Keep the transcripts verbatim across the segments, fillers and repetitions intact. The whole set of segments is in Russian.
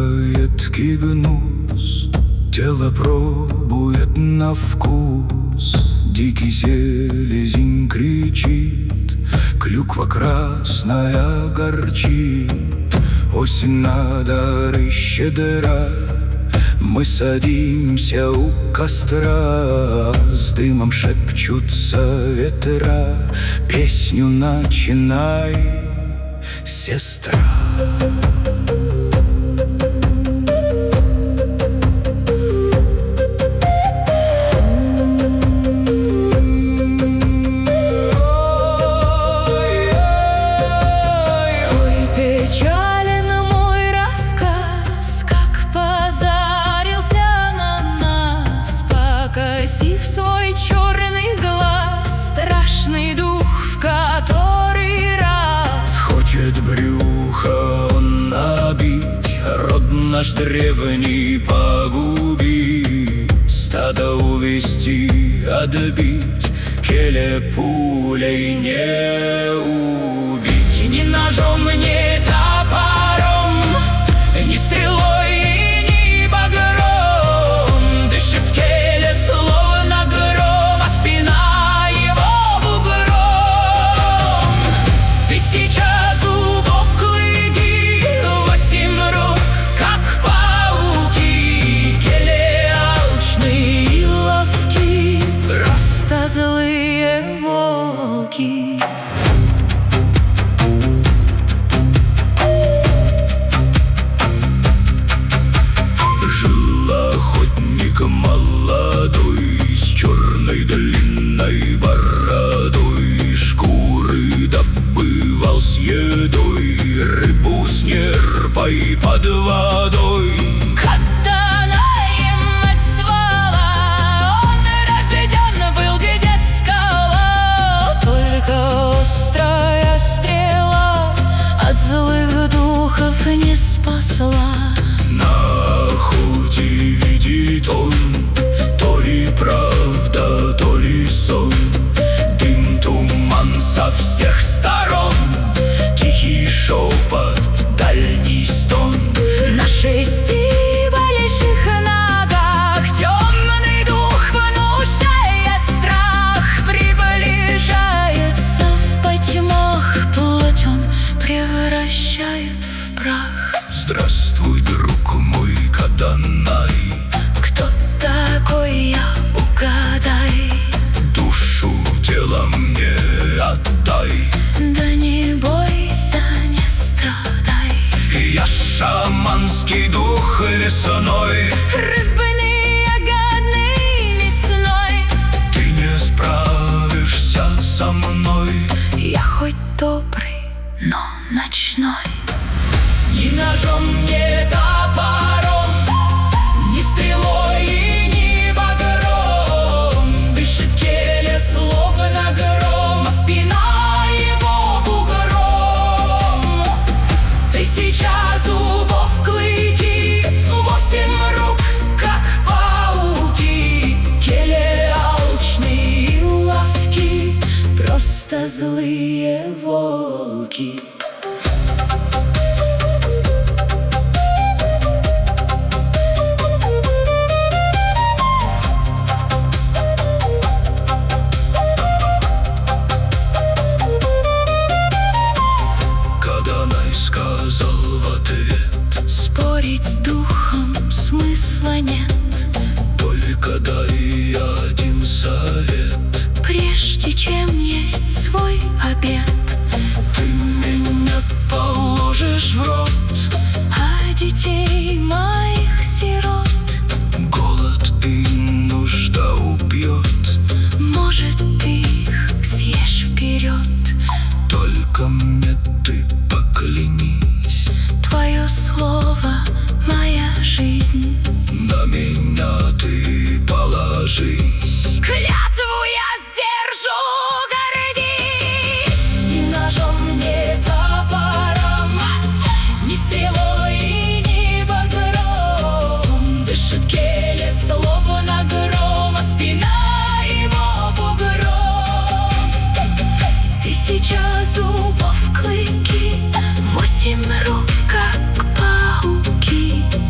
едкий гнус, тело пробует на вкус. Дикий селезень кричит, клюква красная горчит. Осень на дары щедра, мы садимся у костра. С дымом шепчутся ветра, песню начинай, сестра. Погасив свой черный глаз, страшный дух в который раз хочет брюхо он набить, род наш древний погубить, стадо увести, отбить, келе пулей не убить. Ни ножом, ни топором, ни стрелой, злые волки. Жил охотник молодой, с черной длинной бородой, шкуры добывал с едой, рыбу с нерпой под водой. Злых духов не спасла. На охоте видит он то ли правда, то ли сон. Дым, туман со всех сторон, тихий шепот, дальний стон. На шести больших ногах темный дух, внушая страх, приближается в потьмах. Плоть он превращает в прах. Здравствуй, друг мой Каданай. Кто такой я, угадай. Душу, тело мне отдай. Да не бойся, не страдай. Я шаманский дух лесной, рыбный, ягодный, мясной. Ты не справишься со мной. Я хоть добрый, но ночной. Ни ножом, ни топором, ни стрелой и ни багром, дышит келе словно гром, а спина его бугром. Тысяча зубов, клыки, восемь рук, как пауки, келе алчные и ловки, просто злые волки. Сказал в ответ: спорить с духом смысла нет. Только дай один совет. Прежде чем есть свой обед, ты меня положишь в рот, а детей моих сирот голод и нужда убьет. Может, ты их съешь вперед. Только мне ты поклянись, твое слово — моя жизнь. На меня ты положись. Клятву я сдержу, гордись. Ни ножом, ни топором, ни стрелой и ни багром, дышит келе словно гром, а спина его бугром. Тысяча зубов, клыки, восемь рук, как пауки.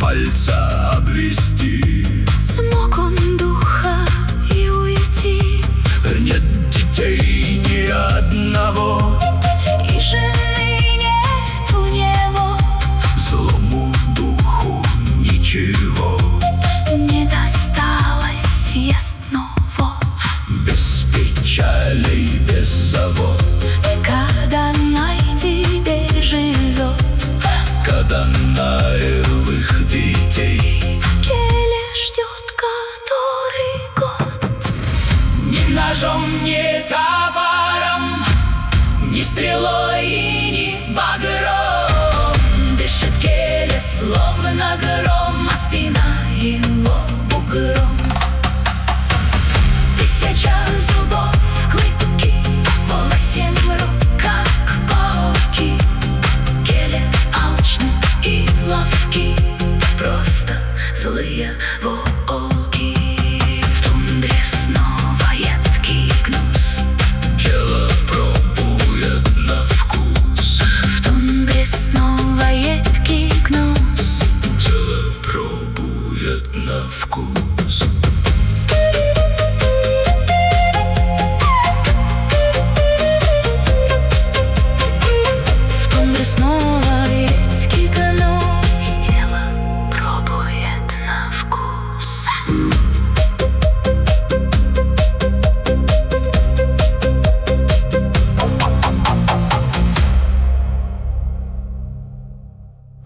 пальца обвести. Смог он духа и уйти. Нет детей ни одного, И жены нет у него. злому духу ничего. Не досталось ясного. Без печалей, без завод. Когда на тебе живет Когда наивых детей Келе ждет который год. Ни ножом, ни топором, ни стрелой и ни багром дышит Келе, словно гром, а спина его бугром. Тысяча зубов, клыки, в лосем руках пауки. Келе алчны и ловки, просто злые волки.